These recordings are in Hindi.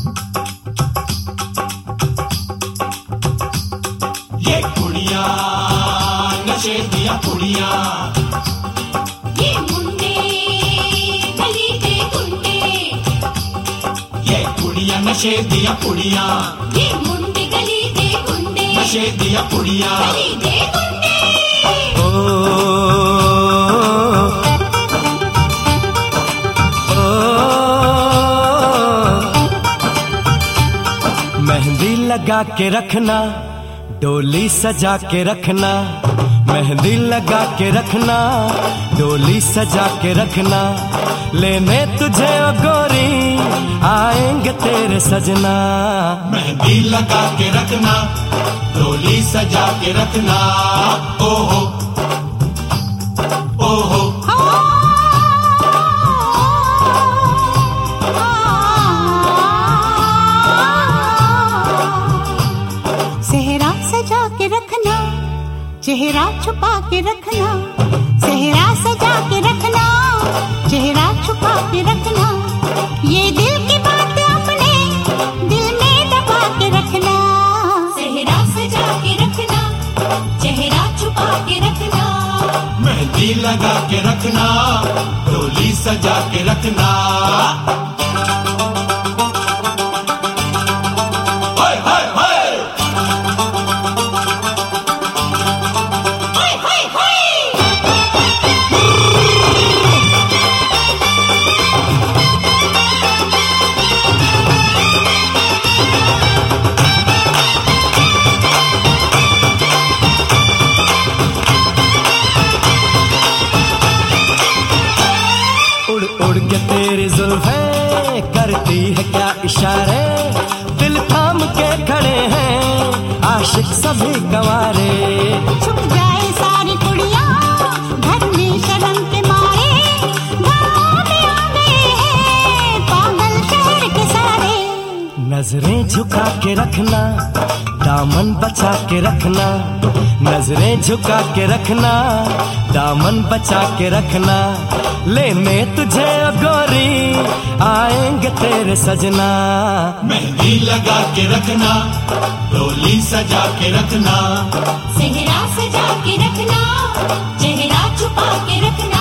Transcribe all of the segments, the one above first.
ये कुड़ियां नशे दिया कुड़ियां, ये मुंडे गली के गुंडे, ये कुड़ियां नशे दिया कुड़ियां, ये मुंडे गली के गुंडे, नशे दिया कुड़ियां। गली के गुंडे। ओ, ओ, मेहंदी लगा के रखना, डोली सजा के रखना, मेहंदी लगा के रखना, डोली सजा के रखना, लेने तुझे ओ गोरी आएंगे तेरे सजना। मेहंदी लगा के रखना, डोली सजा के रखना, ओहो ओहो। सेहरा सजा के रखना, चेहरा छुपा के रखना, सेहरा सजा के रखना, चेहरा छुपा के रखना, ये दिल की बात अपने दिल में दबा के रखना। सेहरा सजा के रखना, चेहरा छुपा के रखना, मेहंदी लगा के रखना, डोली सजा के रखना। हाय हाय हाय हाय हाय हाय। उड़ उड़ के तेरी जुल्फें करती है क्या इशारे, दिल थाम के खड़े हैं आशिक सभी गंवारे। छुप जाए सारी कुड़ियां घर में शर्म के मारे, गाँव में आ गए हैं पागल शहर के सारे। नजरें झुका के रखना, दामन बचा के रखना, नजरें झुका के रखना, दामन बचा के रखना, लेने तुझे ओ गोरी आएंगे तेरे सजना। मेहंदी लगा के रखना, डोली सजा के रखना, सेहरा सजा के रखना, चेहरा छुपा के रखना।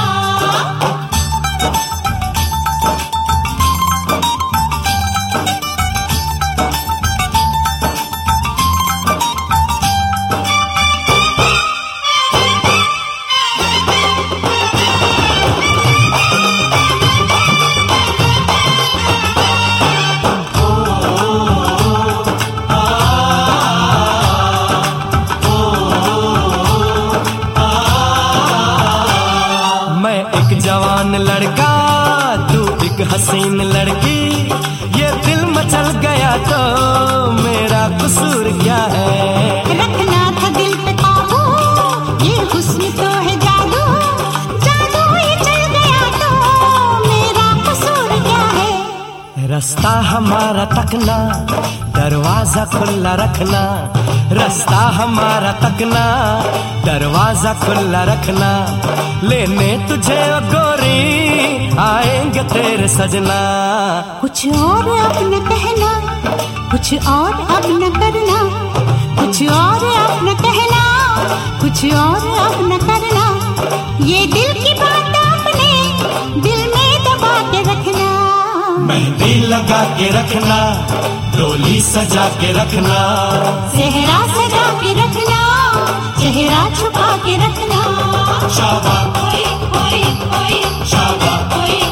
मैं एक जवान लड़का, तू एक हसीन लड़की, ये दिल मचल गया तो मेरा कसूर क्या है। रखना था दिल पे काबू, ये हुस्न तो है जादू, जादू ही चल गया तो मेरा कसूर क्या है। रास्ता हमारा तकना, दरवाजा खुला रखना, रास्ता हमारा तकना, दरवाजा खुला रखना, लेने तुझे ओ गोरी आएंगे तेरे सजना। कुछ और अब न कहना, कुछ और अब न करना, कुछ और अब न कहना, कुछ और अब न करना, ये दिल की बात अपने दिल में दबा के रखना। मेहंदी लगा के रखना, डोली सजा के रखना, सेहरा सजा के रखना, चेहरा छुपा के रखना। शाबा ओए ओए ओए, शाबा ओए